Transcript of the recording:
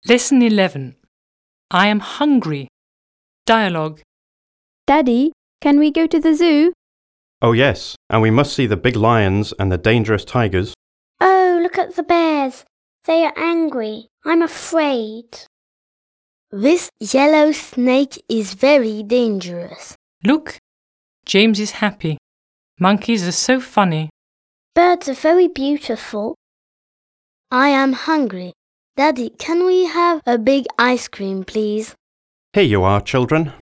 Lesson 11. I am hungry. Dialogue. Daddy, can we go to the zoo? Oh yes, and we must see the big lions and the dangerous tigers. Oh, look at the bears. They are angry. I'm afraid. This yellow snake is very dangerous. Look, James is happy. Monkeys are so funny. Birds are very beautiful. I am hungry. Daddy, can we have a big ice cream, please? Here you are, children.